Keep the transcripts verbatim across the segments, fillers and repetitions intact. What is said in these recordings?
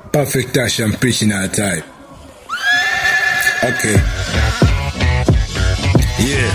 Perfect Touch and preaching our type. Okay. Yeah.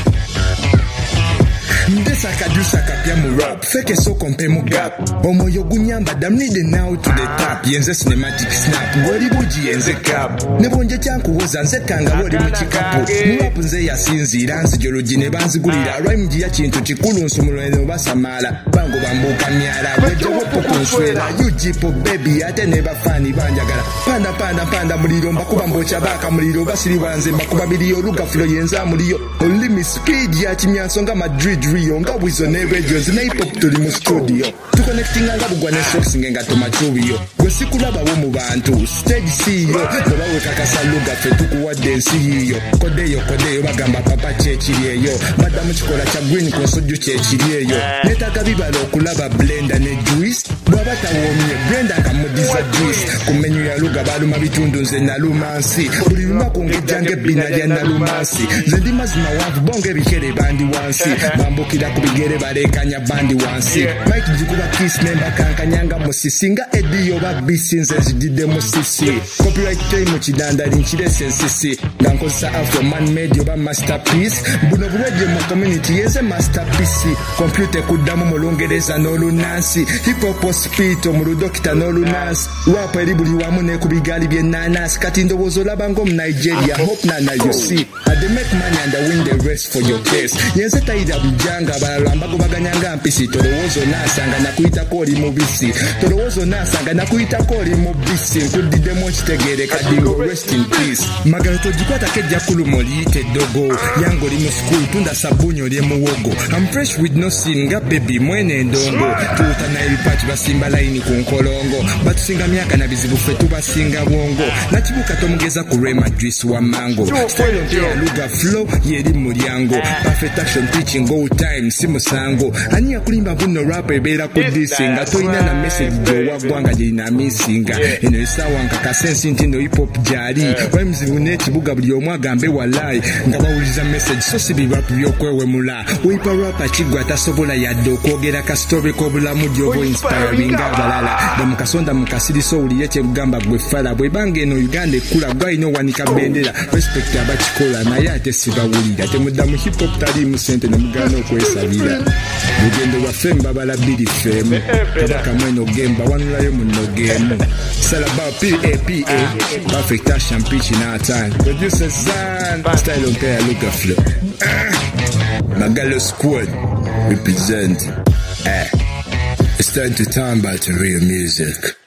Ndesaka dusaka pia mu rap feke so kompe mu gap omoyo gunyamba damnide now to the top yenze cinematic snap ngori buji yenze cap nebonje cyankuwoza nze kanga boli mu kikapu mu rap nze yasinzira nzi jologi ne banzigulira rhyme giya kintu kikulu nsumulweno basamala bango bambuka myala wejo wopokonswera yujipo baby ate ne bafani banjagala panda panda panda muliro mbakuba mbocha baka muliro basiri banze mbakuba biliyo luga flow yenza muliro only me speed ya kimyanso nga Madrid Rio nga wizo ne radios na hip hop tuli mu studio to connecting nga bugwa ne socks ngenga to machubiyo gwe sikulaba wo mu bantu stage C E O baba we kakasaluga fe tukuwa dance hiyo kodeyo kodeyo bagamba papa chechiriyo madam chikola cha green konsoju chechiriyo netaka bibalo okulaba blender ne juice baba tawomye blender kamudiza juice kumenyu ya luga baluma bitundu nze nalumansi buli lumako ngejange bina ya nalumansi zendi mazima wavu bonge bikere bandi wansi bambukira kubigere barekanya bandi wansi Mike jikuba kiss member kankanyanga musisinga ediyo babisinze zidide musisi copyright claim mu kidanda linchire sensisi ngankosa afro man made yoba masterpiece buno bulweje mu community yeze masterpiece computer kudamu mulongereza n'olunansi hip hop speed omulu doctor n'olunansi rap eribuli wamu ne kubigali bye nanas kati ndowozo labango mu Nigeria hope na na you see I dey make money and I win the rest for your case yenze taida bujanga balamba go baganyanga mpisi tolowozo nasanga nakuita koli mubisi tolowozo nasanga nakuita koli mubisi nkudide mo kitegere kadingo rest in peace magato jikwata kejja kulumoli te dogo yango limo school tunda sabunyo lye muwogo I'm fresh with no singa baby mwene ndongo tuta na ilipati basimba line ku nkolongo batusinga myaka na bizibu fe tubasinga bongo nakibuka tomugeza ku rema juice wa mango style of ya luga flow yeri mulyango perfect action preaching go time simusango anya kulimba buno rap ebera ku disinga toina na message jo wagwanga jina misinga eno isawa nkaka sense ntino hip hop jari rhymes uneti buga buli omwagambe walai ngabawuliza message so sibi rap byo kwewe mula wipa rap chigwa tasobola yaddo kwogera ka story ko bulamu jobo inspiring abalala damukasonda mukasiri so uliye kye gamba gwe fala bwe bange no Uganda kula gwa ino wanika bendera respect abachikola naye ate sibawulira temudamu hip hop tali mu sente ne mugano kwesabira mugendo wa femba balabiri femu kabaka mweno gemba wanulayo muno gemu salaba P A P A perfect touch and pitch in our time producer Zan style on pair look a flow Magalo squad represent eh it's time to time about real music.